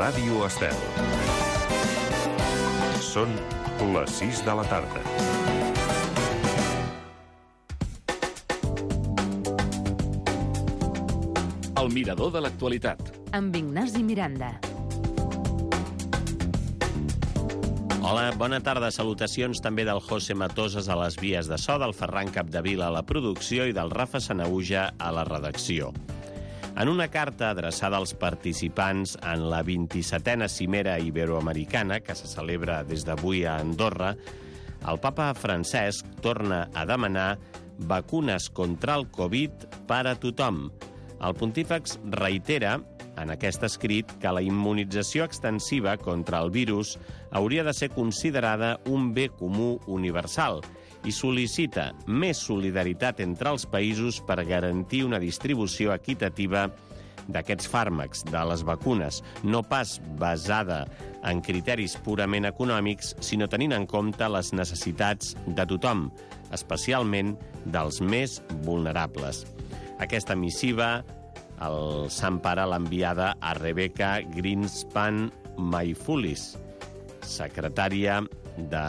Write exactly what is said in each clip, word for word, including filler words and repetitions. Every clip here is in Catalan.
Ràdio Estel. Són les sis de la tarda. El mirador de l'actualitat. Amb Ignasi Miranda. Hola, bona tarda. Salutacions també del José Matosas a les vies de so, del Ferran Capdevila a la producció i del Rafa Sanahuja a la redacció. En una carta adreçada als participants en la vint-i-setena cimera iberoamericana, que se celebra des d'avui a Andorra, el papa Francesc torna a demanar vacunes contra el Covid per a tothom. El pontífex reitera en aquest escrit que la immunització extensiva contra el virus hauria de ser considerada un bé comú universal i sol·licita més solidaritat entre els països per garantir una distribució equitativa d'aquests fàrmacs, de les vacunes, no pas basada en criteris purament econòmics, sinó tenint en compte les necessitats de tothom, especialment dels més vulnerables. Aquesta missiva el Sant Pare l'ha enviada a Rebecca Greenspan Mayfulis, secretària de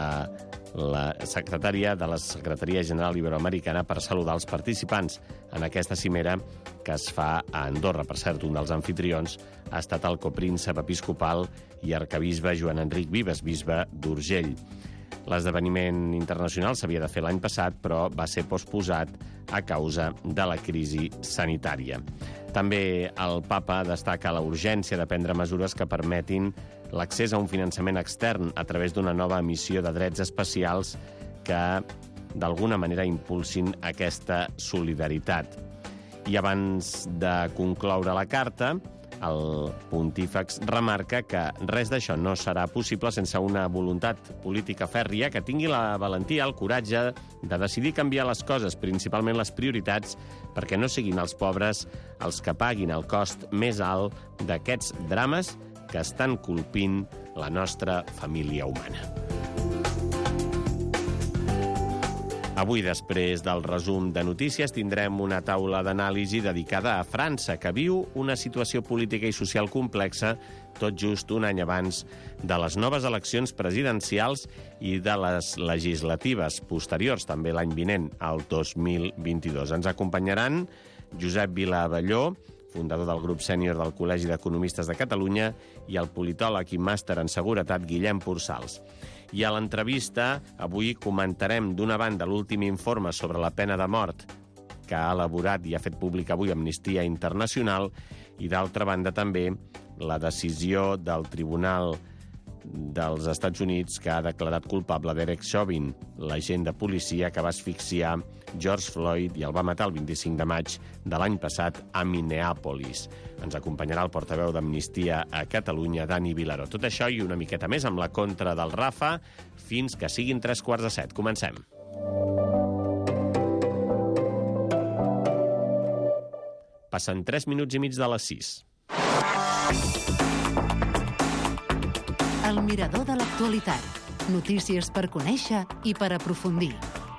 la secretària de la Secretaria General Iberoamericana, per saludar els participants en aquesta cimera que es fa a Andorra. Per cert, un dels anfitrions ha estat el copríncep episcopal i arquebisbe Joan Enric Vives, bisbe d'Urgell. L'esdeveniment internacional s'havia de fer l'any passat, però va ser posposat a causa de la crisi sanitària. També el papa destaca la urgència de prendre mesures que permetin l'accés a un finançament extern a través d'una nova emissió de drets especials que, d'alguna manera, impulsin aquesta solidaritat. I abans de concloure la carta, el pontífex remarca que res d'això no serà possible sense una voluntat política fèrria que tingui la valentia, el coratge de decidir canviar les coses, principalment les prioritats, perquè no siguin els pobres els que paguin el cost més alt d'aquests drames que estan colpint la nostra família humana. Avui, després del resum de notícies, tindrem una taula d'anàlisi dedicada a França, que viu una situació política i social complexa tot just un any abans de les noves eleccions presidencials i de les legislatives posteriors, també l'any vinent, el dos mil vint-i-dos. Ens acompanyaran Josep Vila-Abelló, fundador del grup sènior del Col·legi d'Economistes de Catalunya, i el politòleg i màster en seguretat Guillem Pursals. I a l'entrevista, avui comentarem d'una banda l'últim informe sobre la pena de mort que ha elaborat i ha fet públic avui Amnistia Internacional i, d'altra banda, també la decisió del Tribunal dels Estats Units que ha declarat culpable Derek Chauvin, l'agent de policia que va asfixiar George Floyd i el va matar el vint-i-cinc de maig de l'any passat a Minneapolis. Ens acompanyarà el portaveu d'Amnistia a Catalunya, Dani Vilaró. Tot això i una miqueta més amb la contra del Rafa fins que siguin tres quarts de set. Comencem. Passen tres minuts i mig de les sis. El mirador de l'actualitat. Notícies per conèixer i per aprofundir.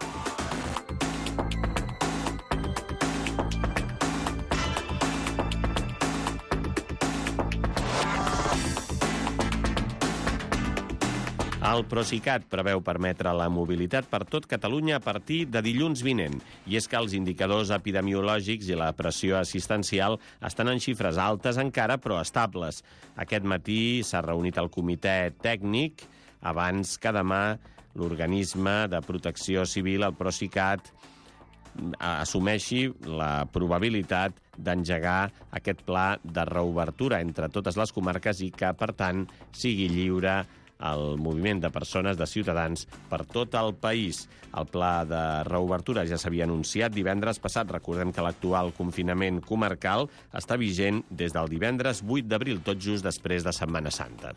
El Procicat preveu permetre la mobilitat per tot Catalunya a partir de dilluns vinent. I és que els indicadors epidemiològics i la pressió assistencial estan en xifres altes encara, però estables. Aquest matí s'ha reunit el comitè tècnic abans que demà l'organisme de protecció civil, el Procicat, assumeixi la probabilitat d'engegar aquest pla de reobertura entre totes les comarques i que, per tant, sigui lliure el moviment de persones, de ciutadans, per tot el país. El pla de reobertura ja s'havia anunciat divendres passat. Recordem que l'actual confinament comarcal està vigent des del divendres vuit d'abril, tot just després de Setmana Santa.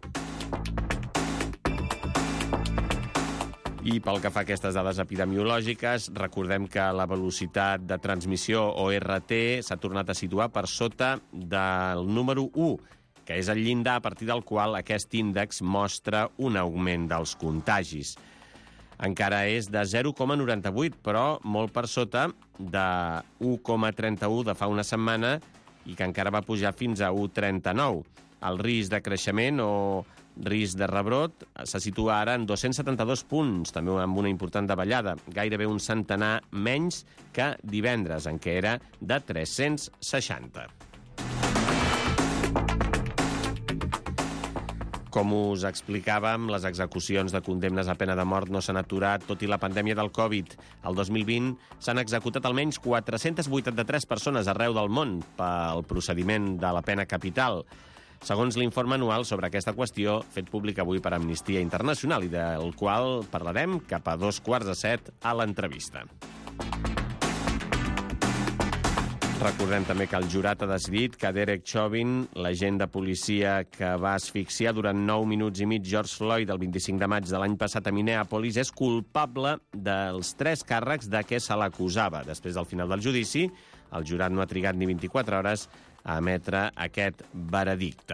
I pel que fa a aquestes dades epidemiològiques, recordem que la velocitat de transmissió, o R T, s'ha tornat a situar per sota del número u, que és el llindar a partir del qual aquest índex mostra un augment dels contagis. Encara és de zero coma noranta-vuit, però molt per sota de u coma trenta-u de fa una setmana i que encara va pujar fins a u coma trenta-nou. El risc de creixement o risc de rebrot se situa ara en dos-cents setanta-dos punts, també amb una important davallada, gairebé un centenar menys que divendres, en què era de tres-cents seixanta. Com us explicàvem, les execucions de condemnes a pena de mort no s'han aturat, tot i la pandèmia del Covid. El dos mil vint s'han executat almenys quatre-cents vuitanta-tres persones arreu del món pel procediment de la pena capital. Segons l'informe anual sobre aquesta qüestió, fet públic avui per Amnistia Internacional, i del qual parlarem cap a dos quarts de set a l'entrevista. Recordem també que el jurat ha decidit que Derek Chauvin, l'agent de policia que va asfixiar durant nou minuts i mig George Floyd el vint-i-cinc de maig de l'any passat a Minneapolis, és culpable dels tres càrrecs de què se l'acusava. Després del final del judici, el jurat no ha trigat ni vint-i-quatre hores a emetre aquest veredicte.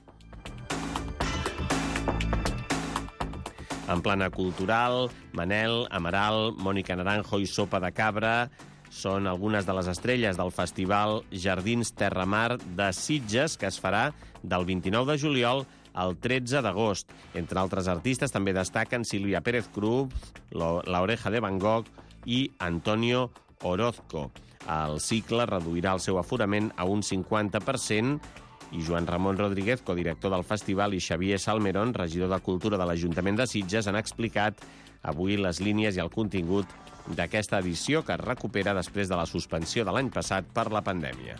En plana cultural, Manel, Amaral, Mònica Naranjo i Sopa de Cabra són algunes de les estrelles del Festival Jardins Terramar de Sitges, que es farà del vint-i-nou de juliol al tretze d'agost. Entre altres artistes també destaquen Sílvia Pérez Cruz, La Oreja de Van Gogh i Antonio Orozco. El cicle reduirà el seu aforament a un cinquanta per cent i Joan Ramon Rodríguez, codirector del festival, i Xavier Salmerón, regidor de Cultura de l'Ajuntament de Sitges, han explicat avui les línies i el contingut d'aquesta edició que es recupera després de la suspensió de l'any passat per la pandèmia.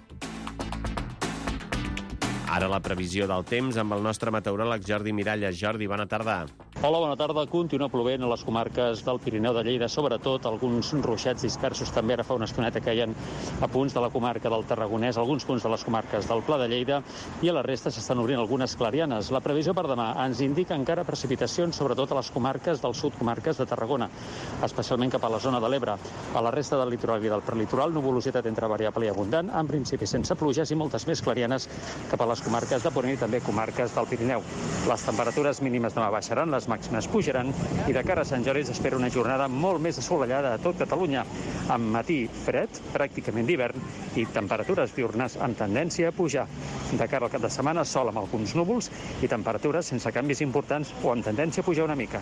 Ara la previsió del temps amb el nostre meteoròleg Jordi Miralles. Jordi, bona tarda. Hola, bona tarda. Continua plovent a les comarques del Pirineu de Lleida, sobretot alguns ruixats dispersos. També ara fa una estoneta caien a punts de la comarca del Tarragonès, alguns punts de les comarques del Pla de Lleida, i a la resta s'estan obrint algunes clarianes. La previsió per demà ens indica encara precipitacions, sobretot a les comarques del sud, comarques de Tarragona, especialment cap a la zona de l'Ebre. A la resta del litoral i del prelitoral, nuvolositat entre variable i abundant, en principi sense pluges, i moltes més clarianes cap a les comarques de Ponent i també comarques del Pirineu. Les temperatures mínimes demà baixaran, les màximes pujaran, i de cara a Sant Jordi s'espera una jornada molt més assolellada a tot Catalunya, amb matí fred, pràcticament d'hivern, i temperatures diurnes amb tendència a pujar. De cara al cap de setmana, sol amb alguns núvols i temperatures sense canvis importants o amb tendència a pujar una mica.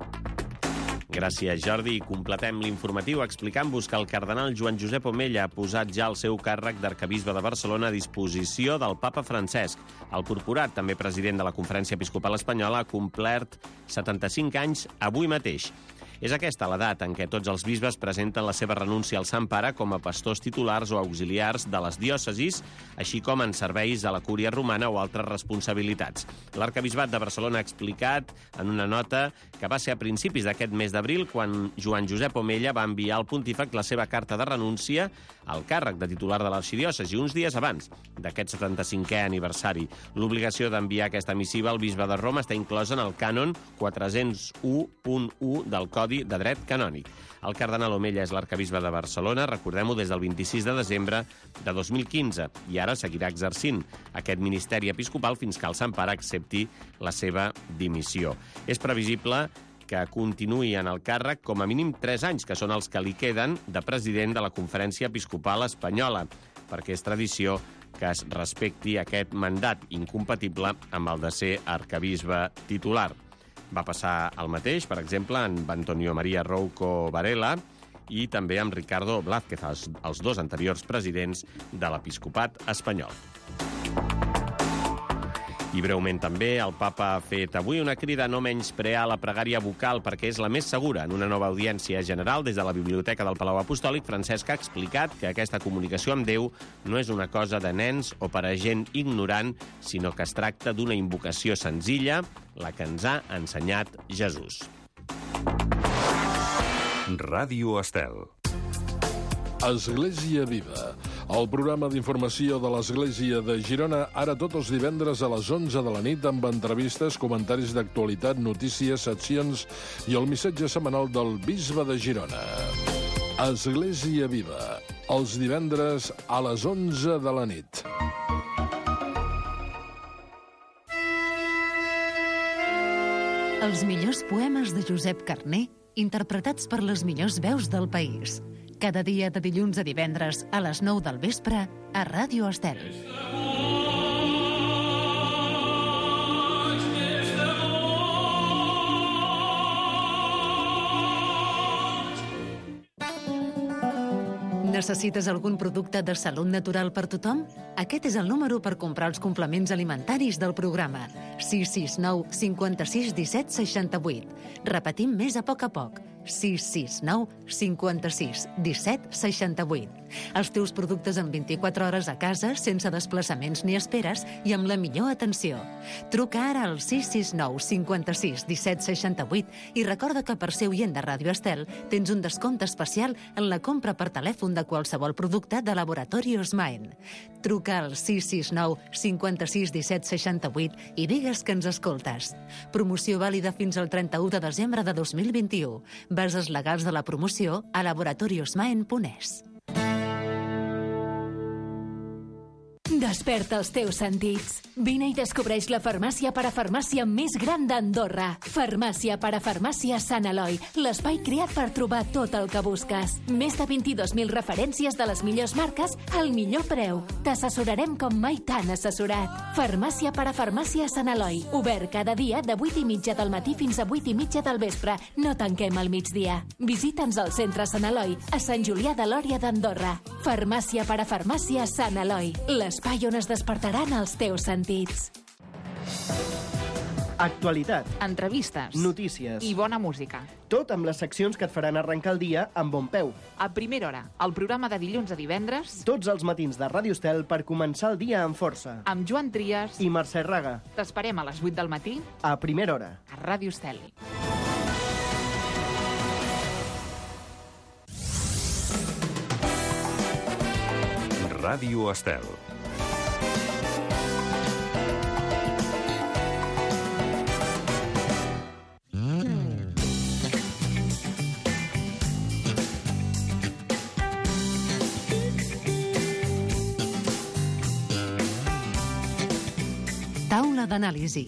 Gràcies, Jordi. Completem l'informatiu explicant-vos que el cardenal Joan Josep Omella ha posat ja el seu càrrec d'arquebisbe de Barcelona a disposició del papa Francesc. El corporat, també president de la Conferència Episcopal Espanyola, ha complert setanta-cinc anys avui mateix. És aquesta l'edat en què tots els bisbes presenten la seva renúncia al Sant Pare com a pastors titulars o auxiliars de les diòcesis, així com en serveis a la cúria romana o altres responsabilitats. L'arquebisbat de Barcelona ha explicat en una nota que va ser a principis d'aquest mes d'abril quan Joan Josep Omella va enviar al pontífex la seva carta de renúncia al càrrec de titular de l'arxidiòcesi uns dies abans d'aquest setanta-cinquè aniversari. L'obligació d'enviar aquesta missiva al bisbe de Roma està inclosa en el cànon quatre-cents un punt u del Codi de Dret Canònic. El cardenal Omella és l'arquebisbe de Barcelona, recordem-ho, des del vint-i-sis de desembre de dos mil quinze, i ara seguirà exercint aquest ministeri episcopal fins que el Sant Pare accepti la seva dimissió. És previsible que continuï en el càrrec com a mínim tres anys, que són els que li queden de president de la Conferència Episcopal Espanyola, perquè és tradició que es respecti aquest mandat incompatible amb el de ser arquebisbe titular. Va passar el mateix, per exemple, amb Antonio María Rouco Varela i també amb Ricardo Blázquez, els, els dos anteriors presidents de l'episcopat espanyol. I breument també, el papa ha fet avui una crida a no menysprear la pregària vocal perquè és la més segura. En una nova audiència general des de la Biblioteca del Palau Apostòlic, Francesc ha explicat que aquesta comunicació amb Déu no és una cosa de nens o per a gent ignorant, sinó que es tracta d'una invocació senzilla, la que ens ha ensenyat Jesús. Ràdio Estel. Església Viva, el programa d'informació de l'Església de Girona, ara tots els divendres a les onze de la nit amb entrevistes, comentaris d'actualitat, notícies, seccions i el missatge setmanal del Bisbe de Girona. Església Viva, els divendres a les onze de la nit. Els millors poemes de Josep Carner, interpretats per les millors veus del país. Cada dia de dilluns a divendres a les nou del vespre a Ràdio Estel. Necessites algun producte de salut natural per tothom? Aquest és el número per comprar els complements alimentaris del programa. sis sis nou cinquanta-sis disset seixanta-vuit. Repetim més a poc a poc. sis sis nou cinquanta-sis disset seixanta-vuit. Els teus productes en vint-i-quatre hores a casa, sense desplaçaments ni esperes i amb la millor atenció. Truca ara al sis sis nou cinquanta-sis disset seixanta-vuit i recorda que per ser oient de Ràdio Estel tens un descompte especial en la compra per telèfon de qualsevol producte de Laboratori Osmaen. Truca al sis sis nou cinquanta-sis disset seixanta-vuit i digues que ens escoltes. Promoció vàlida fins al trenta-u de desembre de dos mil vint-i-u. Bases legals de la promoció a laboratoriosmaen punt es. Desperta els teus sentits. Vine i descobreix la farmàcia parafarmàcia més gran d'Andorra. Farmàcia parafarmàcia Sant Eloi, l'espai creat per trobar tot el que busques. Més de vint-i-dos mil referències de les millors marques al millor preu. T'assessorarem com mai t'han assessorat. Farmàcia parafarmàcia Sant Eloi, obert cada dia de vuit i mitja del matí fins a vuit i mitja del vespre. No tanquem al migdia. Visita'ns al centre Sant Eloi, a Sant Julià de Lòria d'Andorra. Farmàcia parafarmàcia Sant Eloi, l'espai on es despertaran els teus sentits. Actualitat, entrevistes, notícies i bona música. Tot amb les seccions que et faran arrencar el dia amb bon peu. A primera hora, el programa de dilluns a divendres, Tots els matins de Ràdio Estel per començar el dia amb força. amb Joan Trias. I Mercè Raga, T'esperem a les vuit del matí a primera hora. a Ràdio Estel. Ràdio Estel. Taula d'anàlisi.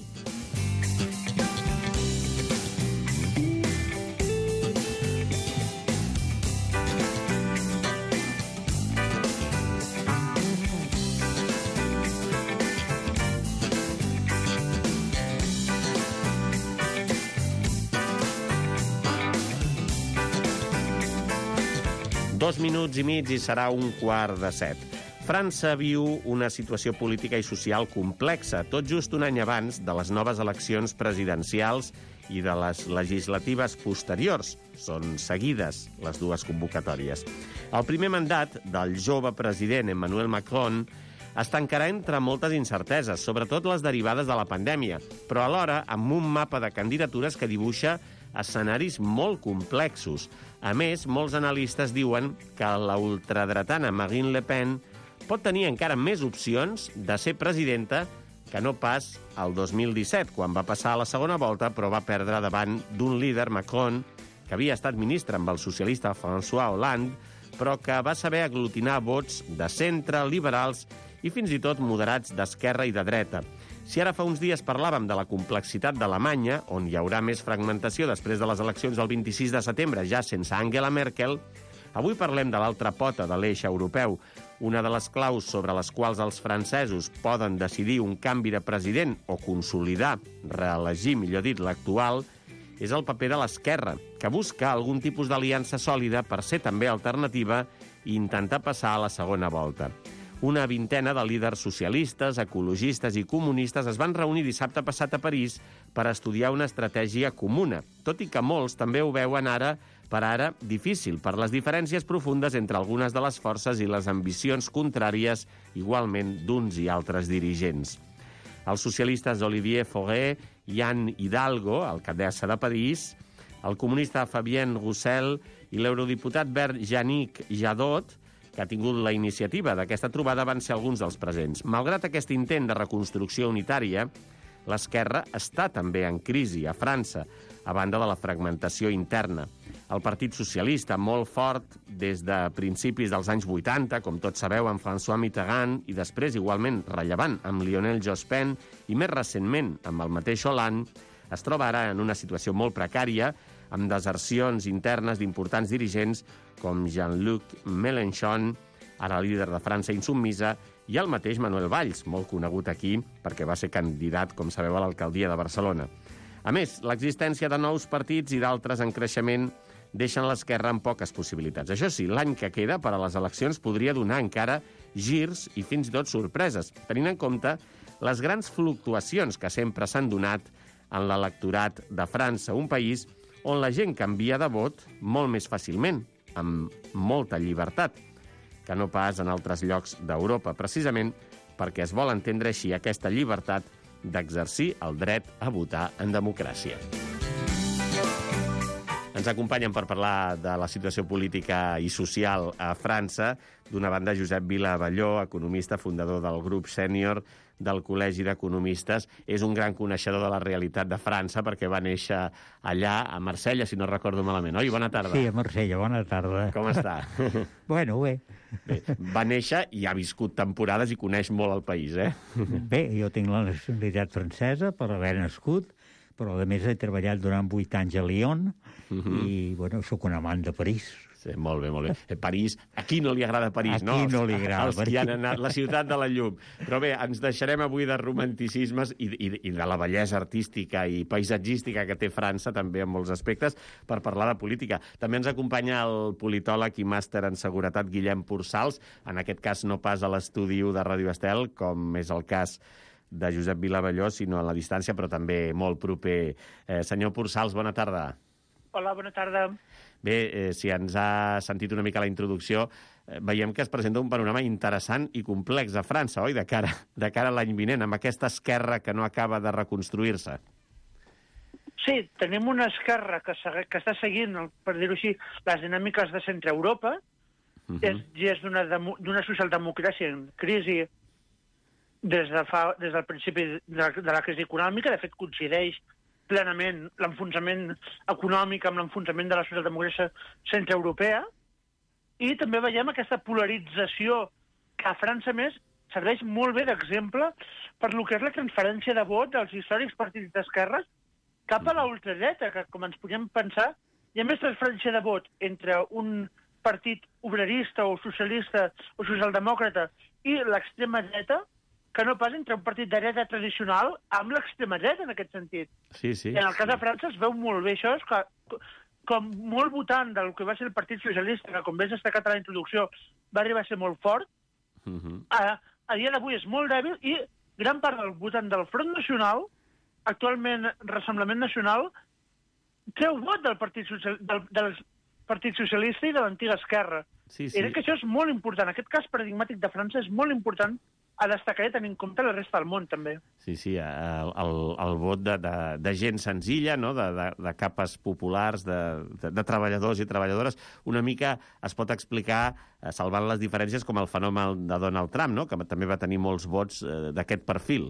Dos minuts i mig i serà un quart de set. França viu una situació política i social complexa, tot just un any abans de les noves eleccions presidencials i de les legislatives posteriors. Són seguides les dues convocatòries. El primer mandat del jove president Emmanuel Macron està encara entre moltes incerteses, sobretot les derivades de la pandèmia, però alhora amb un mapa de candidatures que dibuixa escenaris molt complexos. A més, molts analistes diuen que la ultradretana Marine Le Pen pot tenir encara més opcions de ser presidenta que no pas el dos mil disset, quan va passar a la segona volta, però va perdre davant d'un líder, Macron, que havia estat ministre amb el socialista François Hollande, però que va saber aglutinar vots de centre, liberals i fins i tot moderats d'esquerra i de dreta. Si ara fa uns dies parlàvem de la complexitat d'Alemanya, on hi haurà més fragmentació després de les eleccions del vint-i-sis de setembre, ja sense Angela Merkel, avui parlem de l'altra pota de l'eix europeu. Una de les claus sobre les quals els francesos poden decidir un canvi de president o consolidar, reelegir, millor dit, l'actual, és el paper de l'esquerra, que busca algun tipus d'aliança sòlida per ser també alternativa i intentar passar a la segona volta. Una vintena de líders socialistes, ecologistes i comunistes es van reunir dissabte passat a París per estudiar una estratègia comuna, tot i que molts també ho veuen ara per ara difícil, per les diferències profundes entre algunes de les forces i les ambicions contràries igualment d'uns i altres dirigents. Els socialistes Olivier Fauré i Anne Hidalgo, alcaldessa de París, el comunista Fabien Roussel i l'eurodiputat verd Yannick Jadot, que ha tingut la iniciativa d'aquesta trobada, van ser alguns dels presents. Malgrat aquest intent de reconstrucció unitària, l'esquerra està també en crisi a França, a banda de la fragmentació interna. El Partit Socialista, molt fort des de principis dels anys vuitanta, com tots sabeu, amb François Mitterrand, i després igualment rellevant amb Lionel Jospin, i més recentment amb el mateix Hollande, es troba ara en una situació molt precària, amb desercions internes d'importants dirigents com Jean-Luc Mélenchon, ara líder de França insubmisa, i el mateix Manuel Valls, molt conegut aquí perquè va ser candidat, com sabeu, a l'alcaldia de Barcelona. A més, l'existència de nous partits i d'altres en creixement deixen l'esquerra amb poques possibilitats. Això sí, l'any que queda per a les eleccions podria donar encara girs i fins i tot sorpreses, tenint en compte les grans fluctuacions que sempre s'han donat en l'electorat de França, un país on la gent canvia de vot molt més fàcilment, amb molta llibertat, que no pas en altres llocs d'Europa, precisament perquè es vol entendre així aquesta llibertat d'exercir el dret a votar en democràcia. Ens acompanyen per parlar de la situació política i social a França. D'una banda, Josep Vila Abelló, economista, fundador del grup sènior del Col·legi d'Economistes. És un gran coneixedor de la realitat de França perquè va néixer allà, a Marsella, si no recordo malament. Oi, bona tarda. Sí, a Marsella, bona tarda. Com està? Bueno, bé. Bé, va néixer i ha viscut temporades i coneix molt el país, eh? Bé, jo tinc la nacionalitat francesa per haver nascut, però a més he treballat durant vuit anys a Lyon uh-huh. i, bueno, sóc un amant de París. Sí, molt bé, molt bé. París, aquí no li agrada París, aquí no? Aquí no li agrada. Els que han anat, la ciutat de la llum. Però bé, ens deixarem avui de romanticismes i, i, i de la bellesa artística i paisatgística que té França, també en molts aspectes, per parlar de política. També ens acompanya el politòleg i màster en seguretat Guillem Pursals, en aquest cas no pas a l'estudi de Ràdio Estel, com és el cas de Josep Vila Abelló, sinó a la distància, però també molt proper. Eh, senyor Pursals, bona tarda. Hola, bona tarda. Bé, eh, si ens ha sentit una mica la introducció, eh, veiem que es presenta un panorama interessant i complex a França, oi? De cara, de cara a l'any vinent, amb aquesta esquerra que no acaba de reconstruir-se. Sí, tenim una esquerra que, que està seguint, per dir-ho així, les dinàmiques de centre-Europa, uh-huh. és, i és d'una socialdemocràcia en crisi des, de fa, des del principi de, de la crisi econòmica. De fet, coincideix plenament l'enfonsament econòmic amb l'enfonsament de la socialdemocràcia centreeuropea, i també veiem aquesta polarització que a França, més, serveix molt bé d'exemple per lo que és la transferència de vot dels històrics partits d'esquerres cap a la ultradreta, que, com ens podem pensar, hi ha més transferència de vot entre un partit obrerista o socialista o socialdemòcrata i l'extrema dreta que no pas entre un partit de dreta tradicional amb l'extrema dreta, en aquest sentit. Sí, sí. I en el cas de França es veu molt bé això, és que, com molt votant del que va ser el Partit Socialista, que com bé s'ha destacat a la introducció, va arribar a ser molt fort, uh-huh. a, a dia d'avui és molt dèbil, i gran part del votant del Front Nacional, actualment Rassemblement Nacional, treu vot del Partit, Social, del, del Partit Socialista i de l'antiga esquerra. Sí, sí. I crec que això és molt important. Aquest cas paradigmàtic de França és molt important a destacar i tenir en compte la resta del món, també. Sí, sí, el, el, el vot de, de, de gent senzilla, no? de, de, de capes populars, de, de, de treballadors i treballadores, una mica es pot explicar, eh, salvant les diferències, com el fenomen de Donald Trump, no? Que també va tenir molts vots eh, d'aquest perfil.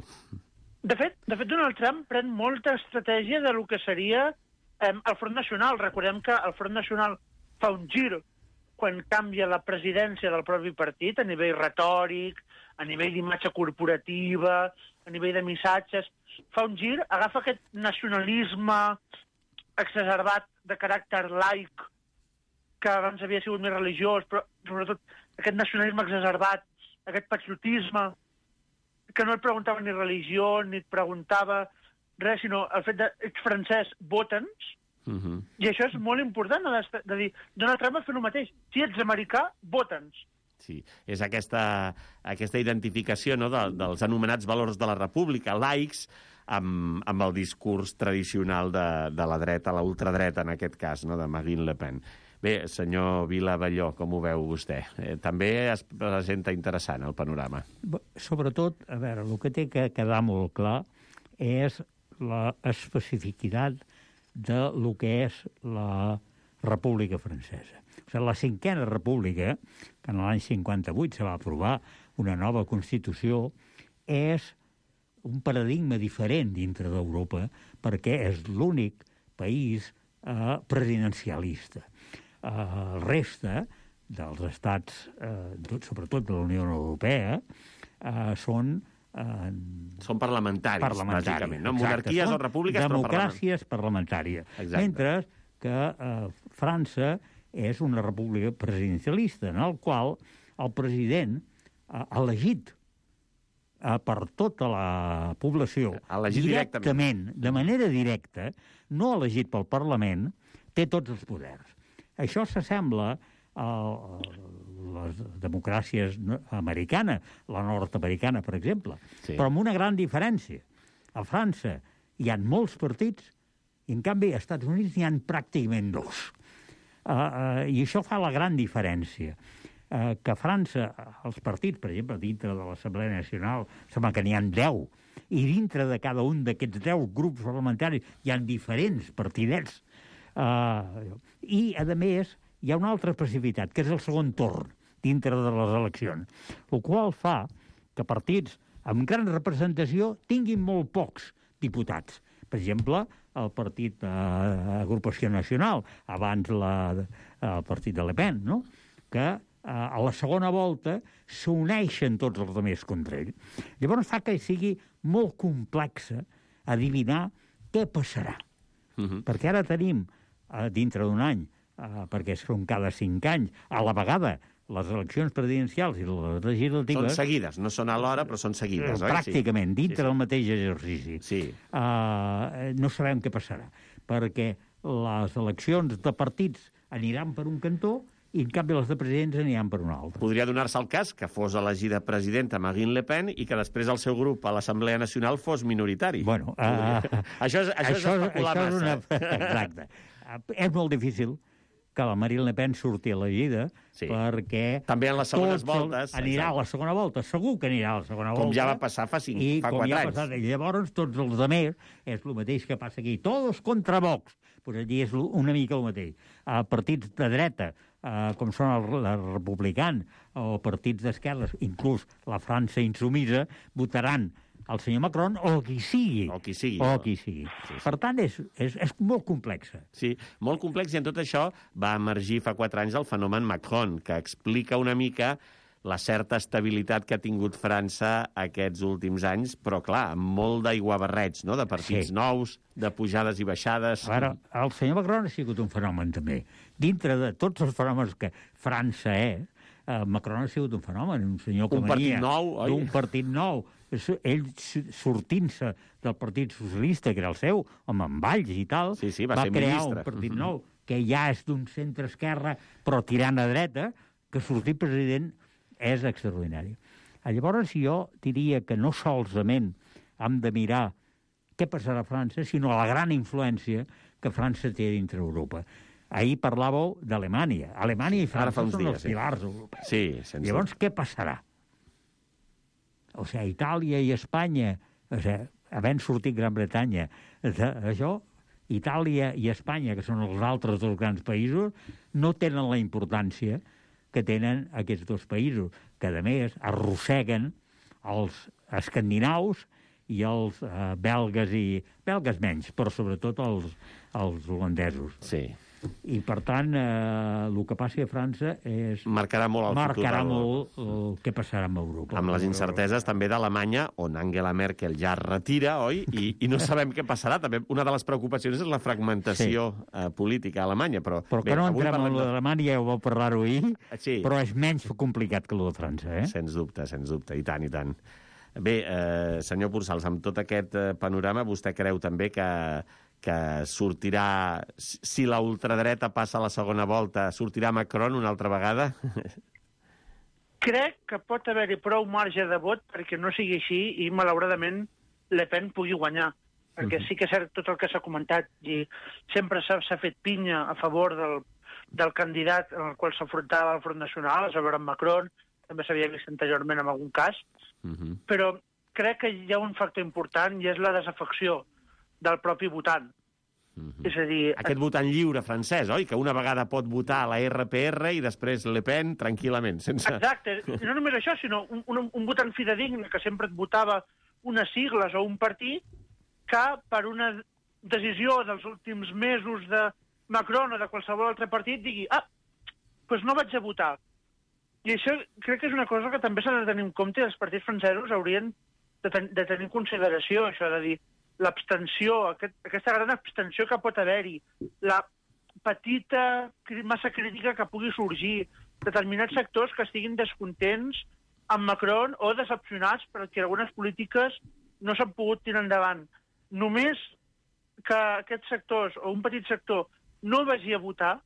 De fet, de fet, Donald Trump pren molta estratègia de lo que seria eh, el Front Nacional. Recordem que el Front Nacional fa un gir quan canvia la presidència del propi partit, a nivell retòric, a nivell d'imatge corporativa, a nivell de missatges, fa un gir, agafa aquest nacionalisme exacerbat de caràcter laic, que abans havia sigut més religiós, però sobretot aquest nacionalisme exacerbat, aquest patriotisme, que no et preguntava ni religió, ni et preguntava res, sinó el fet de ets francès, vota'ns, uh-huh. I això és molt important de, de dir, Donald Trump va fer el mateix, si ets americà, vota'ns. Sí, és aquesta, aquesta identificació, no, de, dels anomenats valors de la república, laics, amb, amb el discurs tradicional de, de la dreta, la ultradreta, en aquest cas, no, de Marine Le Pen. Bé, senyor Vila Abelló, com ho veu vostè? Eh, també es presenta interessant el panorama. Sobretot, a veure, el que té que quedar molt clar és la especificitat de lo que és la República Francesa. O sigui, la cinquena república, que en l'any cinquanta-vuit se va aprovar una nova Constitució, és un paradigma diferent dintre d'Europa perquè és l'únic país eh, presidencialista. Eh, el reste dels estats, eh, sobretot de la Unió Europea, eh, són Eh, són parlamentaris, parlamentaris bàsicament. No? Exacte, monarquies o repúbliques, democràcies parlamentàries. Exacte. Mentre que eh, França és una república presidencialista, en el qual el president ha eh, elegit eh, per tota la població elegit directament, de manera directa, no elegit pel Parlament, té tots els poders. Això s'assembla a les democràcies americanes, la nord-americana, per exemple, sí. Però amb una gran diferència. A França hi ha molts partits i, en canvi, als Estats Units n'hi ha pràcticament dos. Uh, uh, I això fa la gran diferència. Uh, que a França, els partits, per exemple, dintre de l'Assemblea Nacional, sembla que n'hi ha deu, i dintre de cada un d'aquests deu grups parlamentaris hi ha diferents partidets. Uh, I, a més, hi ha una altra especificitat, que és el segon torn dintre de les eleccions, el qual fa que partits amb gran representació tinguin molt pocs diputats. Per exemple, el partit d'Agrupació Nacional, abans la, el partit de Le Pen, no? Que a la segona volta s'uneixen tots els altres contra ell. Llavors fa que sigui molt complexa adivinar què passarà. Uh-huh. Perquè ara tenim, dintre d'un any, Uh, perquè són cada cinc anys, a la vegada les eleccions presidencials i les legislatives... Són seguides, no són alhora, però són seguides, oi? Pràcticament, sí. dintre sí, sí. del mateix exercici. Sí. Uh, no sabem què passarà, perquè les eleccions de partits aniran per un cantó i, en canvi, les de presidents aniran per un altre. Podria donar-se el cas que fos elegida presidenta Marine Le Pen i que després el seu grup a l'Assemblea Nacional fos minoritari. Bueno, uh, això és, això això, és especular això massa. És una... Exacte. Uh, és molt difícil que la Marine Le Pen surti elegida, sí. Perquè... També en les segones voltes. Anirà exacte. A la segona volta, segur que anirà a la segona volta. Com ja va passar fa, cinc, i fa quatre anys. Passat, I llavors tots els altres és el mateix que passa aquí. Todos contra Vox. Pues allí és una mica el mateix. Uh, partits de dreta, uh, com són els, els republicans, o partits d'esquerres, inclús la França insumisa, votaran el senyor Macron o qui sigui. O qui sigui. O qui sigui. Sí, sí. Per tant, és, és, és molt complexa. Sí, molt complex, i en tot això va emergir fa quatre anys el fenomen Macron, que explica una mica la certa estabilitat que ha tingut França aquests últims anys, però, clar, amb molt d'aiguabarreig, no?, de partits sí. nous, de pujades i baixades. Ara, el senyor Macron ha sigut un fenomen, també. Dintre de tots els fenòmens que França és, eh, Macron ha sigut un fenomen, un senyor que un venia partit nou, oi? d'un partit nou, ell sortint-se del Partit Socialista, que era el seu, amb Valls i tal, sí, sí, va, va ser crear ministre. un partit nou, que ja és d'un centre-esquerra, però tirant a dreta, que sortir president és extraordinari. Llavors jo diria que no solament hem de mirar què passarà a França, sinó la gran influència que França té dintre Europa. Ahir parlàveu d'Alemanya. Alemanya i França són dies, els pilars sí. europeus. Sí, sense... Llavors, què passarà? O sigui, Itàlia i Espanya, o sigui, havent sortit Gran Bretanya, això, Itàlia i Espanya, que són els altres dos grans països, no tenen la importància que tenen aquests dos països, que, a més, arrosseguen els escandinaus i els eh, belgues i... belgues menys, però sobretot els, els holandesos. Sí. I, per tant, eh, el que passi a França és... Marcarà molt el marcarà futur. molt el que passarà amb Europa. Amb les incerteses també d'Alemanya, on Angela Merkel ja es retira, oi? I, i no sabem què passarà. També una de les preocupacions és la fragmentació sí. eh, política a Alemanya. Però, però que bé, no entrem en de... d'Alemanya, ja ho vau parlar-ho ahir, sí. Però és menys complicat que el de França, eh? Sens dubte, sens dubte, i tant, i tant. Bé, eh, senyor Pursals, amb tot aquest eh, panorama, vostè creu també que que sortirà, si la ultradreta passa a la segona volta, sortirà Macron una altra vegada? Crec que pot haver-hi prou marge de vot perquè no sigui així i, malauradament, Le Pen pugui guanyar. Perquè sí que és cert tot el que s'ha comentat i sempre s'ha fet pinya a favor del, del candidat en el qual s'afrontava el Front Nacional, és a veure, amb Macron, també s'havia vist anteriorment en algun cas, uh-huh. Però crec que hi ha un factor important i és la desafecció del propi votant. Mm-hmm. És a dir... Aquest votant lliure francès, oi? Que una vegada pot votar a la R P R i després Le Pen tranquil·lament, sense... Exacte. No només això, sinó un, un, un votant fidedigne que sempre et votava unes sigles o un partit que per una decisió dels últims mesos de Macron o de qualsevol altre partit digui ah, doncs no vaig a votar. I això crec que és una cosa que també s'ha de tenir en compte i els partits francesos haurien de, ten de tenir en consideració, això de dir l'abstenció, aquest, aquesta gran abstenció que pot haver-hi, la petita massa crítica que pugui sorgir, determinats sectors que estiguin descontents amb Macron o decepcionats perquè algunes polítiques no s'han pogut tirar endavant. Només que aquests sectors, o un petit sector, no vagi a votar,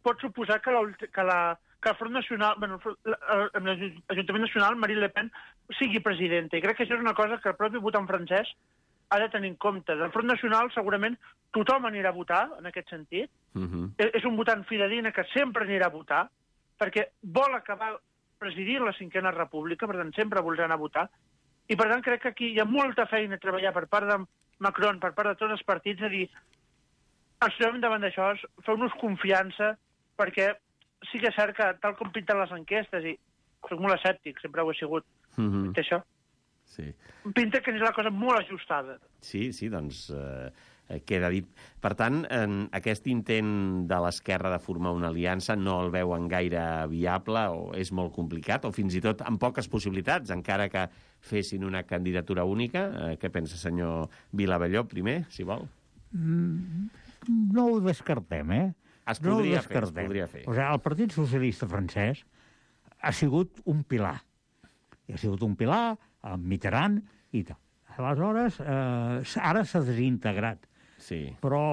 pot suposar que, la, que, la, que el Front Nacional, bueno, l'Ajuntament Nacional, Marine Le Pen, sigui presidenta. I crec que això és una cosa que el propi votant francès ha de tenir en compte. Del Front Nacional segurament tothom anirà a votar, en aquest sentit. Uh-huh. És un votant fidedigna que sempre anirà a votar, perquè vol acabar presidint la cinquena república, per tant sempre voldrà anar a votar. I per tant crec que aquí hi ha molta feina a treballar per part de Macron, per part de tots els partits, a dir, ens trobem davant d'això, feu-nos confiança, perquè sí que és cert que, tal com pinten les enquestes, i soc molt escèptic, sempre ho he sigut, Mm-hmm. això, Sí. pinta que és la cosa molt ajustada. Sí, sí, doncs eh, queda dit. Per tant, en aquest intent de l'esquerra de formar una aliança no el veuen gaire viable o és molt complicat, o fins i tot amb poques possibilitats, encara que fessin una candidatura única. Eh, què pensa, senyor Vilabelló, primer, si vol? Mm, no ho descartem, eh? Es no podria ho fer, es descartem. podria fer. O sigui, el Partit Socialista francès ha sigut un pilar. I ha sigut un pilar amb Mitterrand i tal. Aleshores, eh, ara s'ha desintegrat. Sí. Però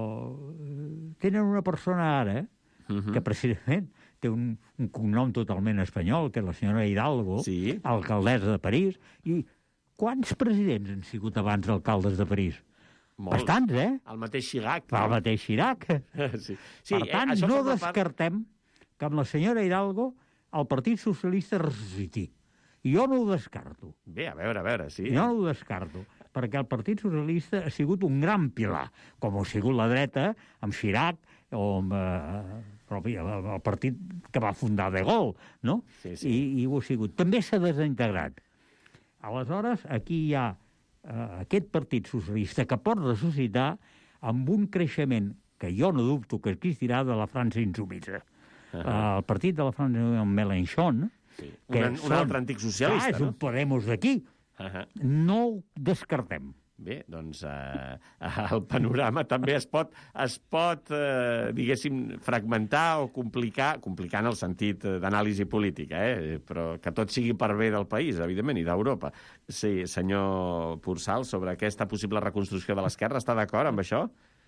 eh, tenen una persona ara Uh-huh. que precisament té un, un cognom totalment espanyol, que és la senyora Hidalgo, Sí. alcaldessa de París. I quants presidents han sigut abans alcaldes de París? Molt. Bastants, eh? El mateix Chirac. El mateix Chirac. Sí. Sí, Per tant, eh, això no forma part- descartem que amb la senyora Hidalgo el Partit Socialista ressusciti. Jo no ho descarto. Bé, a veure, a veure, sí. Jo no ho descarto, perquè el Partit Socialista ha sigut un gran pilar, com ha sigut la dreta, amb Chirac, o amb eh, propi, el, el partit que va fundar De Gaulle, no? Sí, sí. I, I ho ha sigut. També s'ha desintegrat. Aleshores, aquí hi ha eh, aquest Partit Socialista que pot ressuscitar amb un creixement que jo no dubto que existirà de la França insumisa. Uh -huh. El partit de la França amb Mélenchon, Sí. que Un, un altre antic socialista, clar, és un no? Podemos d'aquí. Uh -huh. No ho descartem. Bé, doncs eh, el panorama també es pot, es pot eh, diguéssim, fragmentar o complicar, complicar en el sentit d'anàlisi política, eh? Però que tot sigui per bé del país, evidentment, i d'Europa. Sí, senyor Pursal, sobre aquesta possible reconstrucció de l'esquerra, està d'acord amb això?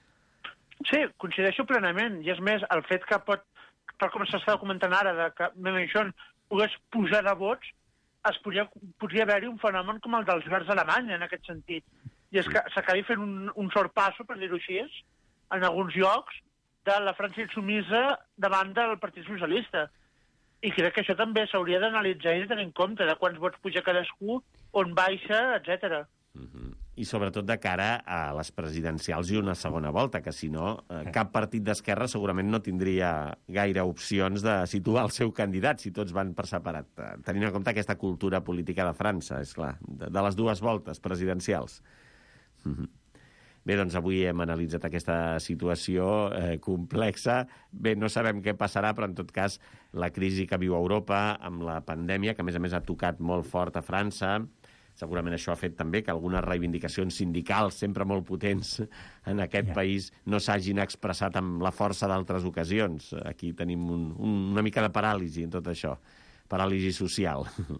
Sí, coincideixo plenament. I és més, el fet que pot, tal com s'està comentant ara, de que Mélenchon pogués pujar de vots, es podria, podria haver-hi un fenomen com el dels verds d'Alemanya, en aquest sentit. I és que s'acabi fent un, un sorpasso, per dir-ho així, en alguns llocs, de la França insumisa davant del Partit Socialista. I crec que això també s'hauria d'analitzar i de tenir en compte de quants vots puja cadascú, on baixa, etcètera. Uh-huh. I sobretot de cara a les presidencials i una segona volta, que si no, eh, cap partit d'esquerra segurament no tindria gaire opcions de situar el seu candidat si tots van per separat, eh, tenint en compte aquesta cultura política de França, és clar, de, de les dues voltes presidencials. Uh-huh. Bé, doncs avui hem analitzat aquesta situació eh, complexa. Bé, no sabem què passarà, però en tot cas la crisi que viu Europa amb la pandèmia, que a més a més ha tocat molt fort a França, segurament això ha fet també que algunes reivindicacions sindicals sempre molt potents en aquest yeah. país no s'hagin expressat amb la força d'altres ocasions. Aquí tenim un, un, una mica de paràlisi en tot això, paràlisi social.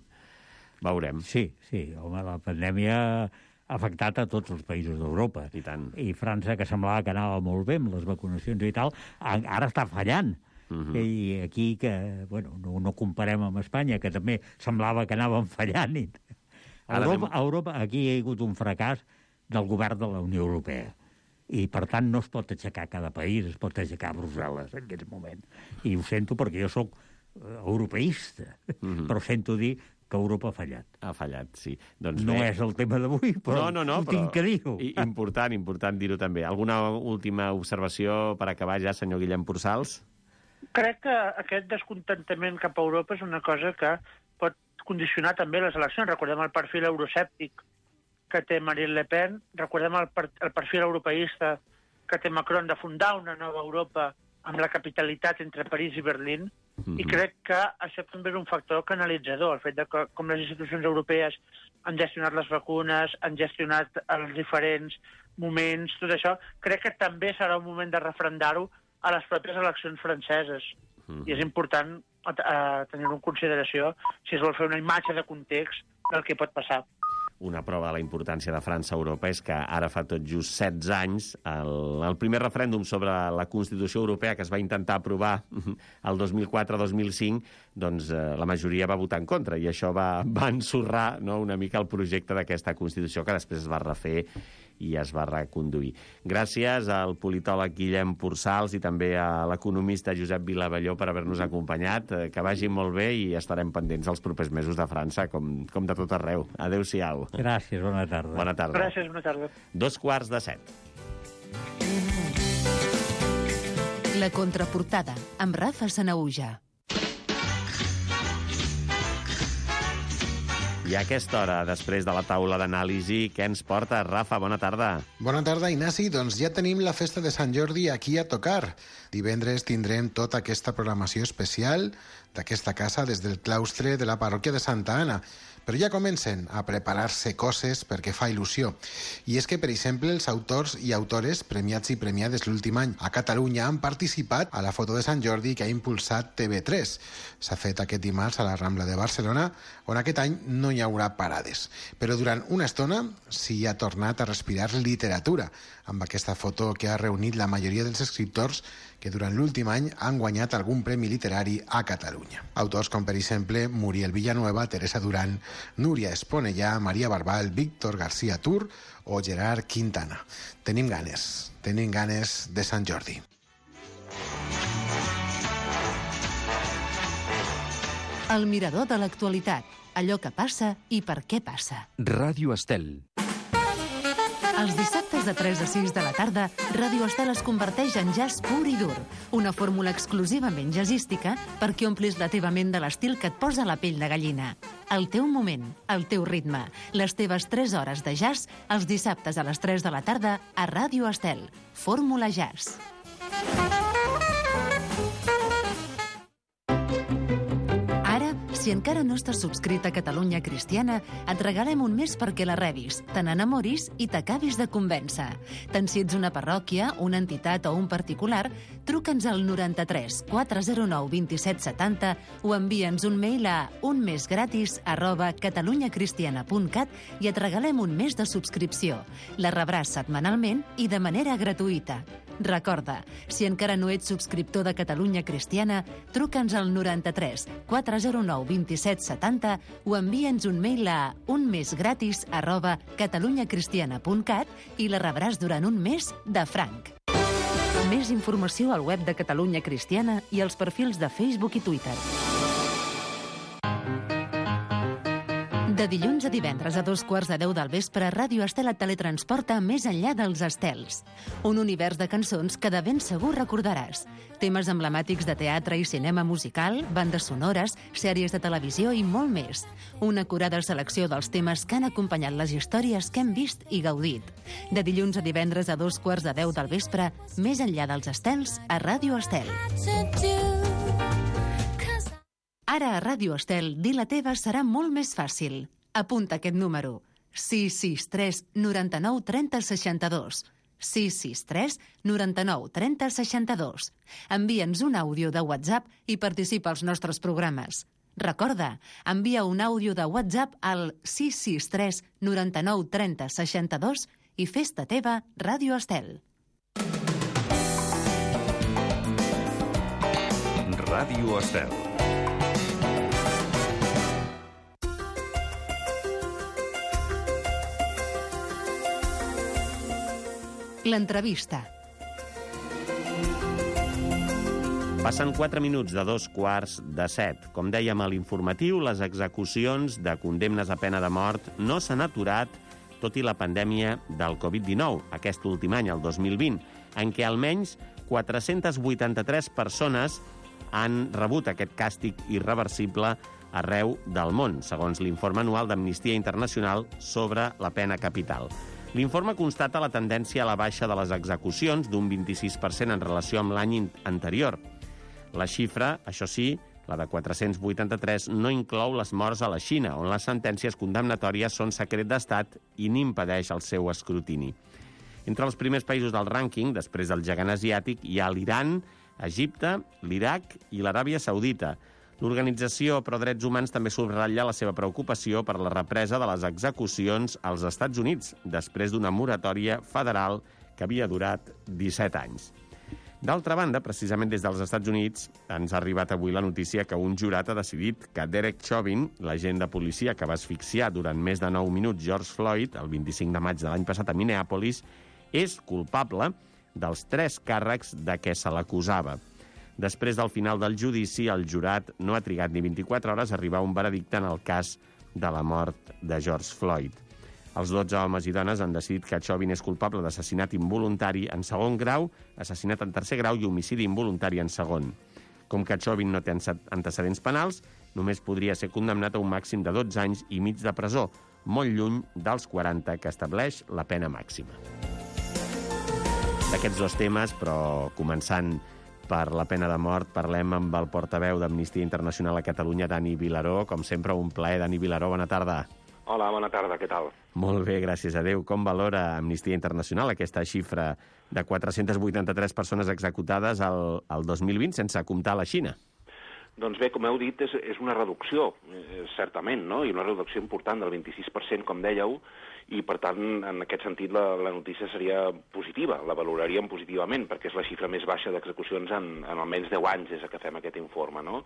Veurem. Sí, sí, home, la pandèmia ha afectat a tots els països d'Europa. I tant. I França, que semblava que anava molt bé amb les vacunacions i tal, ara està fallant. Uh-huh. I aquí, que, bueno, no, no comparem amb Espanya, que també semblava que anàvem fallant. I... A Europa, a Europa, aquí hi ha hagut un fracàs del govern de la Unió Europea. I, per tant, no es pot aixecar cada país, es pot aixecar Brussel·les en aquest moment. I ho sento perquè jo sóc uh, europeista, uh-huh. però sento dir que Europa ha fallat. Ha fallat, sí. Doncs no bé. és el tema d'avui, però no, no, no, ho tinc però... que dir-ho. Important, important dir-ho també. Alguna última observació per acabar ja, senyor Guillem Pursals? Crec que aquest descontentament cap a Europa és una cosa que pot condicionar també les eleccions. Recordem el perfil euroscèptic que té Marine Le Pen, recordem el, per, el perfil europeista que té Macron de fundar una nova Europa amb la capitalitat entre París i Berlín, mm-hmm. i crec que això també és un factor canalitzador, el fet de que com les institucions europees han gestionat les vacunes, han gestionat els diferents moments, tot això, crec que també serà un moment de refrendar-ho a les pròpies eleccions franceses. Mm-hmm. I és important a, a tenir-ho en consideració si es vol fer una imatge de context del que pot passar. una prova de la importància de França a Europa és que ara fa tot just setze anys el, el primer referèndum sobre la Constitució Europea que es va intentar aprovar el dos mil quatre dos mil cinc, doncs eh, la majoria va votar en contra i això va, va ensorrar, no, una mica el projecte d'aquesta Constitució que després es va refer i es va reconduir. Gràcies al politòleg Guillem Pursals i també a l'economista Josep Vilavelló per haver-nos acompanyat. Que vagi molt bé i estarem pendents els propers mesos de França, com, com de tot arreu. Adéu-siau. Gràcies, bona tarda. Bona tarda. Gràcies, bona tarda. Dos quarts de set. La contraportada, amb Rafa Sanaüja. I a aquesta hora, després de la taula d'anàlisi, què ens porta? Rafa, bona tarda. Bona tarda, Ignasi. Doncs ja tenim la festa de Sant Jordi aquí a tocar. Divendres tindrem tota aquesta programació especial d'aquesta casa des del claustre de la parròquia de Santa Anna. Però ja comencen a preparar-se coses perquè fa il·lusió. I és que, per exemple, els autors i autores premiats i premiades l'últim any a Catalunya han participat a la foto de Sant Jordi que ha impulsat T V tres. S'ha fet aquest dimarts a la Rambla de Barcelona, on aquest any no hi haurà parades. Però durant una estona s'hi ha tornat a respirar literatura, amb aquesta foto que ha reunit la majoria dels escriptors que durant l'últim any han guanyat algun premi literari a Catalunya. Autors com, per exemple, Muriel Villanueva, Teresa Duran, Núria Esponellà, Maria Barbal, Víctor García Tur o Gerard Quintana. Tenim ganes, tenim ganes de Sant Jordi. El mirador de l'actualitat, allò que passa i per què passa. Ràdio Estel. Els dissabtes de tres a sis de la tarda, Ràdio Estel es converteix en jazz pur i dur, una fórmula exclusivament jazzística perquè omplis la teva ment de l'estil que et posa la pell de gallina. El teu moment, el teu ritme, les teves tres hores de jazz, els dissabtes a les tres de la tarda a Ràdio Estel. Fórmula Jazz. Si encara no estàs subscrit a Catalunya Cristiana, et regalem un mes perquè la rebis, te n'enamoris i t'acabis de convèncer. Tant si ets una parròquia, una entitat o un particular, truca'ns al noranta-tres quatre zero nou dos set set zero o envia'ns un mail a unmesgratis arroba catalunyacristiana punt cat i et regalem un mes de subscripció. La rebràs setmanalment i de manera gratuïta. Recorda, si encara no ets subscriptor de Catalunya Cristiana, truca'ns al noranta-tres quatre zero nou dos set set zero o envia'ns un mail a unmesgratis arroba catalunyacristiana punt cat i la rebràs durant un mes de franc. Més informació al web de Catalunya Cristiana i als perfils de Facebook i Twitter. De dilluns a divendres a dos quarts de deu del vespre, Ràdio Estel et teletransporta més enllà dels estels. Un univers de cançons que de ben segur recordaràs. Temes emblemàtics de teatre i cinema musical, bandes sonores, sèries de televisió i molt més. Una acurada selecció dels temes que han acompanyat les històries que hem vist i gaudit. De dilluns a divendres a dos quarts de deu del vespre, més enllà dels estels, a Ràdio Estel. Ara a Ràdio Estel, dir la teva serà molt més fàcil. Apunta aquest número. sis sis tres noranta-nou trenta seixanta-dos. sis sis tres noranta-nou trenta seixanta-dos. Envia'ns un àudio de WhatsApp i participa als nostres programes. Recorda, envia un àudio de WhatsApp al sis sis tres noranta-nou trenta seixanta-dos i fes-te teva Ràdio Estel. Ràdio Estel. L'entrevista. Passen quatre minuts de dos quarts de set. Com dèiem a l'informatiu, les execucions de condemnes a pena de mort no s'han aturat, tot i la pandèmia del covid dinou, aquest últim any, el dos mil vint, en què almenys quatre-centes vuitanta-tres persones han rebut aquest càstig irreversible arreu del món, segons l'informe anual d'Amnistia Internacional sobre la pena capital. L'informe constata la tendència a la baixa de les execucions d'un vint-i-sis per cent en relació amb l'any anterior. La xifra, això sí, la de quatre-cents vuitanta-tres, no inclou les morts a la Xina, on les sentències condemnatòries són secret d'estat i n'impedeix el seu escrutini. Entre els primers països del rànquing, després del gegant asiàtic, hi ha l'Iran, Egipte, l'Iraq i l'Aràbia Saudita. L'organització Pro Drets Humans també subratlla la seva preocupació per la represa de les execucions als Estats Units, després d'una moratòria federal que havia durat disset anys. D'altra banda, precisament des dels Estats Units, ens ha arribat avui la notícia que un jurat ha decidit que Derek Chauvin, l'agent de policia que va asfixiar durant més de nou minuts George Floyd, el vint-i-cinc de maig de l'any passat a Minneapolis, és culpable dels tres càrrecs de què se l'acusava. Després del final del judici, el jurat no ha trigat ni vint-i-quatre hores a arribar a un veredicte en el cas de la mort de George Floyd. Els dotze homes i dones han decidit que Chauvin és culpable d'assassinat involuntari en segon grau, assassinat en tercer grau i homicidi involuntari en segon. Com que Chauvin no té antecedents penals, només podria ser condemnat a un màxim de dotze anys i mig de presó, molt lluny dels quaranta que estableix la pena màxima. D'aquests dos temes, però començant per la pena de mort, parlem amb el portaveu d'Amnistia Internacional a Catalunya, Dani Vilaró. Com sempre, un plaer. Dani Vilaró, bona tarda. Hola, bona tarda, què tal? Molt bé, gràcies a Déu. Com valora Amnistia Internacional aquesta xifra de quatre-centes vuitanta-tres persones executades al, al dos mil vint, sense comptar la Xina? Doncs bé, com heu dit, és, és una reducció, eh, certament, no? I una reducció important del vint-i-sis per cent, com dèieu, i, per tant, en aquest sentit, la, la notícia seria positiva, la valoraríem positivament, perquè és la xifra més baixa d'execucions en, en almenys deu anys des que fem aquest informe, no?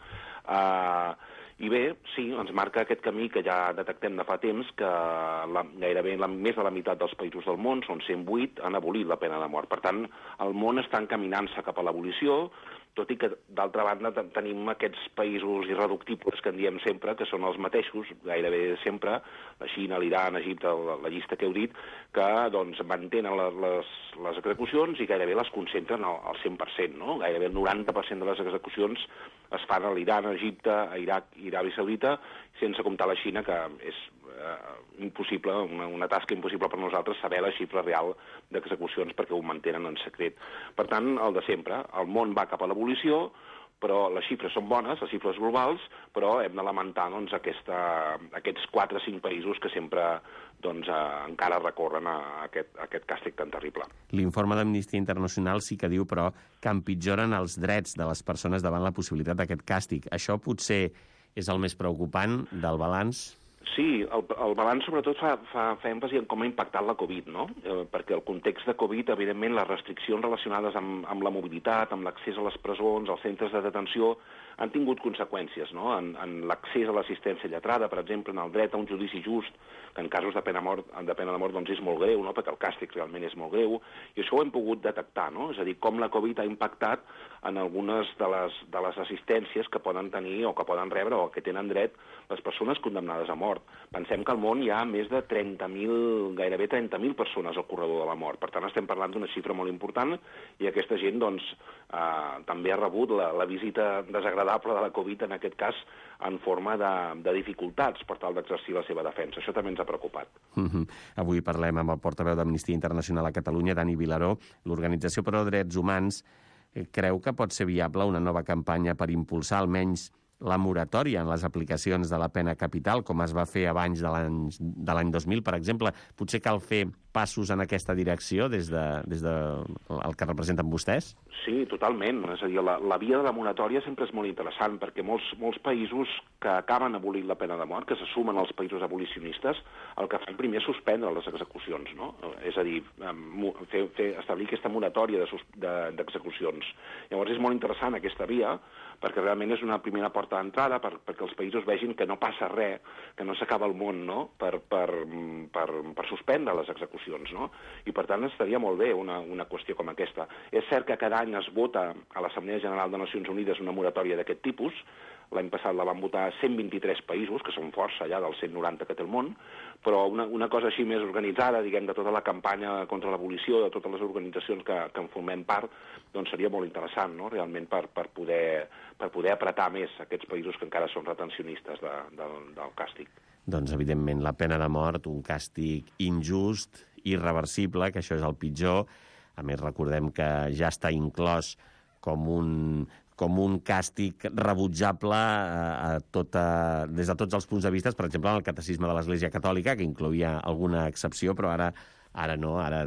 Uh, I bé, sí, ens marca aquest camí que ja detectem de fa temps, que la, gairebé la, més de la meitat dels països del món, són cent vuit, han abolit la pena de mort. Per tant, el món està encaminant-se cap a l'abolició, tot i que, d'altra banda, tenim aquests països irreductibles que en diem sempre, que són els mateixos, gairebé sempre, la Xina, l'Iran, Egipte, la, la llista que heu dit, que doncs, mantenen la, les, les execucions i gairebé les concentren al, al cent per cent, no? Gairebé el noranta per cent de les execucions es fan a l'Iran, a Egipte, a Iraq i Aràbia Saudita, sense comptar la Xina, que és eh, impossible, una, una tasca impossible per nosaltres saber la xifra real d'execucions perquè ho mantenen en secret. Per tant, el de sempre, el món va cap a l'abolició, però les xifres són bones, les xifres globals, però hem de lamentar doncs, aquesta, aquests quatre o cinc països que sempre doncs, eh, encara recorren a aquest, a aquest càstig tan terrible. L'informe d'Amnistia Internacional sí que diu, però, que empitjoren els drets de les persones davant la possibilitat d'aquest càstig. Això potser és el més preocupant del balanç? Sí, el, el balanç sobretot fa, fa, fa èmfasi en com ha impactat la Covid, no? Eh, perquè el context de Covid, evidentment, les restriccions relacionades amb, amb la mobilitat, amb l'accés a les presons, als centres de detenció, han tingut conseqüències, no? En, en l'accés a l'assistència lletrada, per exemple, en el dret a un judici just, que en casos de pena, mort, de pena de mort doncs és molt greu, no? Perquè el càstig realment és molt greu, i això ho hem pogut detectar, no? És a dir, com la Covid ha impactat en algunes de les, de les assistències que poden tenir o que poden rebre o que tenen dret les persones condemnades a mort. Pensem que al món hi ha més de trenta mil, gairebé trenta mil persones al corredor de la mort. Per tant, estem parlant d'una xifra molt important i aquesta gent doncs, eh, també ha rebut la, la visita desagradable de la Covid, en aquest cas, en forma de, de dificultats per tal d'exercir la seva defensa. Això també ens ha preocupat. Mm-hmm. Avui parlem amb el portaveu d'Amnistia Internacional a Catalunya, Dani Vilaró. L'Organització Pro Drets Humans creu que pot ser viable una nova campanya per impulsar almenys la moratòria en les aplicacions de la pena capital, com es va fer abans de l'any dos mil, per exemple. Potser cal fer passos en aquesta direcció des de, des de el que representen vostès? Sí, totalment. És a dir, la, la via de la moratòria sempre és molt interessant, perquè molts, molts països que acaben abolint la pena de mort, que se sumen als països abolicionistes, el que fan primer és suspendre les execucions, no? És a dir, fer, fer, establir aquesta moratòria d'execucions. De, Llavors és molt interessant aquesta via, perquè realment és una primera porta d'entrada per, perquè els països vegin que no passa res, que no s'acaba el món, no?, per, per, per, per suspendre les execucions, no? I per tant estaria molt bé una, una qüestió com aquesta. És cert que cada any es vota a l'Assemblea General de Nacions Unides una moratòria d'aquest tipus. L'any passat la van votar cent vint-i-tres països, que són força ja dels cent noranta que té el món, però una, una cosa així més organitzada, diguem, de tota la campanya contra l'abolició, de totes les organitzacions que, que en formem part, doncs seria molt interessant, no?, realment per, per, poder, per poder apretar més aquests països que encara són retencionistes de, de, del càstig. Doncs, evidentment, la pena de mort, un càstig injust, irreversible, que això és el pitjor. A més, recordem que ja està inclòs com un... com un càstig rebutjable a, a tota, des de tots els punts de vista, per exemple, en el Catecisme de l'Església Catòlica, que incloïa alguna excepció, però ara, ara no, ara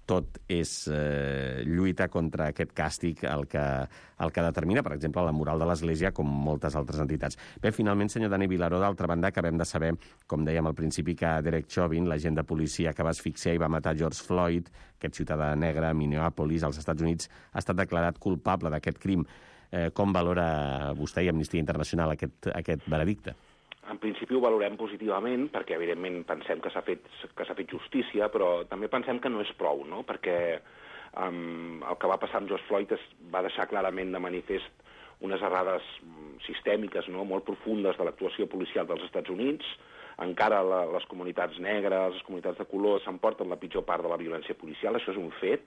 tot és eh, lluita contra aquest càstig el que, el que determina, per exemple, la moral de l'Església, com moltes altres entitats. Bé, finalment, senyor Dani Vilaró, d'altra banda, acabem de saber, com dèiem al principi, que Derek Chauvin, l'agent de policia que va asfixiar i va matar George Floyd, aquest ciutadà negre a Minneapolis, als Estats Units, ha estat declarat culpable d'aquest crim. Eh, com valora vostè i Amnistia Internacional aquest, aquest veredicte? En principi ho valorem positivament, perquè evidentment pensem que s'ha fet, que s'ha fet justícia, però també pensem que no és prou, no? Perquè um, el que va passar amb George Floyd es va deixar clarament de manifest unes errades sistèmiques, no?, molt profundes de l'actuació policial dels Estats Units. Encara la, les comunitats negres, les comunitats de color, s'emporten la pitjor part de la violència policial, això és un fet.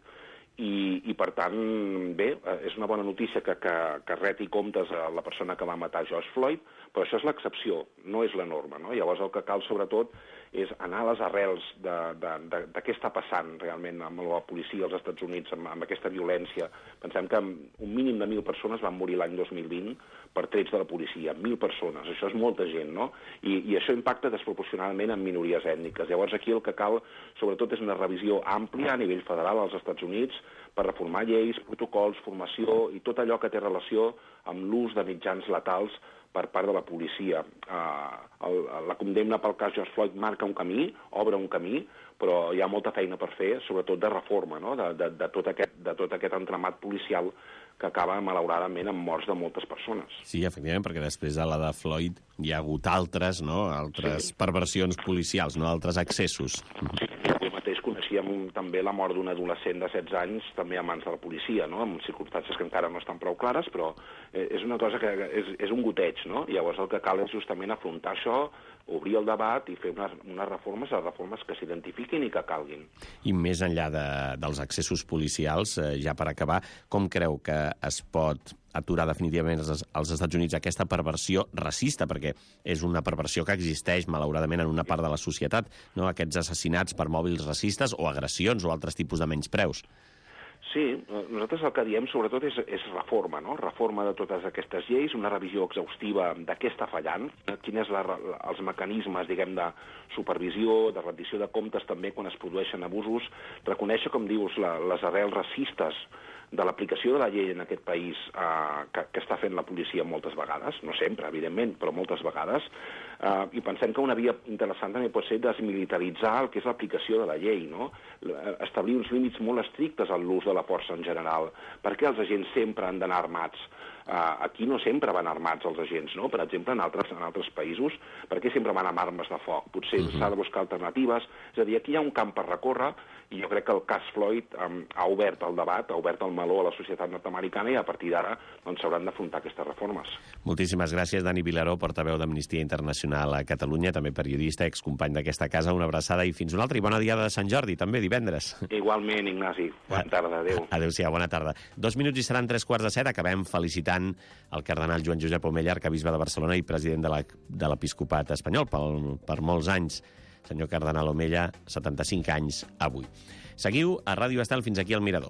I, i per tant, bé, és una bona notícia que, que, que reti comptes a la persona que va matar George Floyd, però això és l'excepció, no és la norma, no? Llavors el que cal, sobretot, és anar a les arrels de, de, de, de què està passant realment amb la policia als Estats Units, amb, amb aquesta violència. Pensem que un mínim de mil persones van morir l'any dos mil vint per trets de la policia, mil persones, això és molta gent, no? I, i això impacta desproporcionadament en minories ètniques. Llavors aquí el que cal, sobretot, és una revisió àmplia a nivell federal als Estats Units per reformar lleis, protocols, formació i tot allò que té relació amb l'ús de mitjans letals per part de la policia. Uh, el, la condemna pel cas George Floyd marca un camí, obre un camí, però hi ha molta feina per fer, sobretot de reforma, no?, de, de, de, tot aquest, de tot aquest entramat policial que acaba, malauradament, amb morts de moltes persones. Sí, efectivament, perquè després de la de Floyd hi ha hagut altres, no?, altres sí. perversions policials, no?, altres excessos. Sí, avui mateix coneixíem també la mort d'un adolescent de setze anys, també a mans de la policia, no?, amb circumstàncies que encara no estan prou clares, però és una cosa que és, és un goteig, no? Llavors el que cal és justament afrontar això, obrir el debat i fer unes, unes reformes, reformes que s'identifiquin i que calguin. I més enllà de, dels excessos policials, eh, ja per acabar, com creu que es pot aturar definitivament als, als Estats Units aquesta perversió racista, perquè és una perversió que existeix, malauradament, en una part de la societat, no? Aquests assassinats per mòbils racistes o agressions o altres tipus de menyspreus. Sí, nosaltres el que diem sobretot és, és reforma, no? Reforma de totes aquestes lleis, una revisió exhaustiva de què està fallant, quins són els mecanismes, diguem, de supervisió, de rendició de comptes també quan es produeixen abusos, reconèixer, com dius, la, les arrels racistes de l'aplicació de la llei en aquest país eh, que, que està fent la policia moltes vegades, no sempre, evidentment, però moltes vegades, eh, i pensem que una via interessant també pot ser desmilitaritzar el que és l'aplicació de la llei, no? Establir uns límits molt estrictes en l'ús de la força en general. Per què els agents sempre han d'anar armats? Uh, aquí no sempre van armats els agents, no? Per exemple, en altres, en altres països, per què sempre van amb armes de foc? Potser uh-huh. s'ha de buscar alternatives. És a dir, aquí hi ha un camp per recórrer i jo crec que el cas Floyd um, ha obert el debat, ha obert el meló a la societat nord-americana i a partir d'ara doncs, s'hauran d'afrontar aquestes reformes. Moltíssimes gràcies, Dani Vilaró, portaveu d'Amnistia Internacional a Catalunya, també periodista, excompany d'aquesta casa. Una abraçada i fins una altra. I bona diada de Sant Jordi, també, divendres. Igualment, Ignasi. Bona tarda, adéu. Adéu-siau, bona tarda. Dos minuts i seran tres quarts de set. Acabem felicitant el cardenal Joan Josep Omella, arcabisbe de Barcelona i president de l'Episcopat espanyol pel, per molts anys. Senyor cardenal Omella, setanta-cinc anys avui. Seguiu a Ràdio Estel fins aquí al Mirador.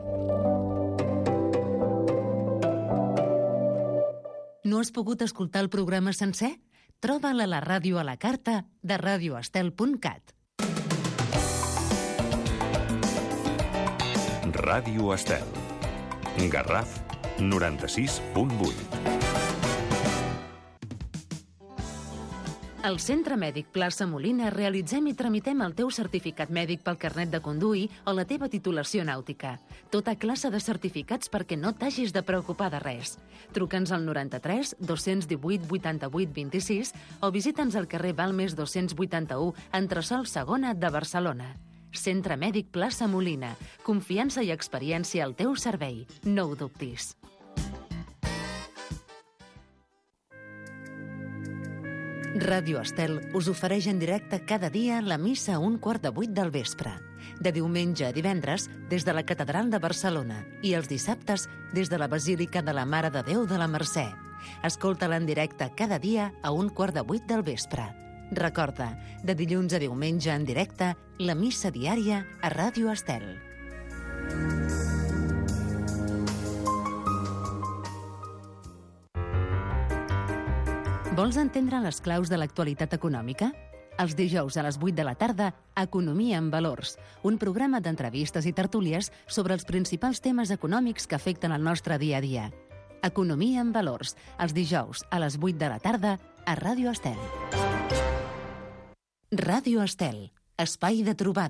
No has pogut escoltar el programa sencer? Troba'l a la ràdio a la carta de radio estel punt cat. Ràdio Estel. Garraf noranta-sis punt vuit. Al Centre Mèdic Plaça Molina realitzem i tramitem el teu certificat mèdic pel carnet de conduir o la teva titulació nàutica. Tota classe de certificats perquè no t'hagis de preocupar de res. Truca'ns al noranta-tres dos cents divuit vuitanta-vuit vint-i-sis o visita'ns al carrer Balmes dos-cents vuitanta-u, entresòl segona de Barcelona. Centre Mèdic Plaça Molina. Confiança i experiència al teu servei. No ho dubtis. Ràdio Estel us ofereix en directe cada dia la missa a un quart de vuit del vespre. De diumenge a divendres, des de la Catedral de Barcelona i els dissabtes des de la Basílica de la Mare de Déu de la Mercè. Escolta-la en directe cada dia a un quart de vuit del vespre. Recorda, de dilluns a diumenge en directe, la missa diària a Ràdio Estel. Vols entendre les claus de l'actualitat econòmica? Els dijous a les vuit de la tarda, Economia en Valors, un programa d'entrevistes i tertúlies sobre els principals temes econòmics que afecten el nostre dia a dia. Economia en Valors, els dijous a les vuit de la tarda a Ràdio Estel. Ràdio Estel, espai de trobada.